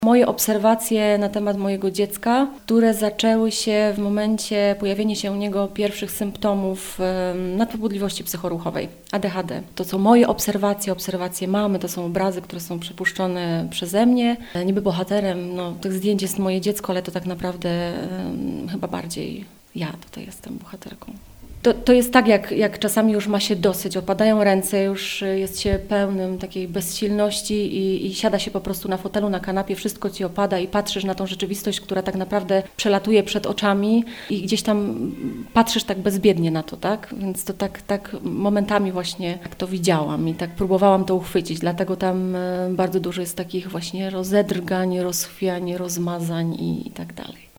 Moje obserwacje na temat mojego dziecka, które zaczęły się w momencie pojawienia się u niego pierwszych symptomów nadpobudliwości psychoruchowej, ADHD. To są moje obserwacje mamy, to są obrazy, które są przypuszczone przeze mnie. Niby bohaterem tych zdjęć jest moje dziecko, ale to tak naprawdę chyba bardziej ja tutaj jestem bohaterką. To jest tak, jak czasami już ma się dosyć, opadają ręce, już jest się pełnym takiej bezsilności i siada się po prostu na fotelu, na kanapie, wszystko ci opada i patrzysz na tą rzeczywistość, która tak naprawdę przelatuje przed oczami i gdzieś tam patrzysz tak bezbiednie na to, tak? Więc to tak momentami właśnie tak to widziałam i tak próbowałam to uchwycić, dlatego tam bardzo dużo jest takich właśnie rozedrgań, rozchwiań, rozmazań i tak dalej.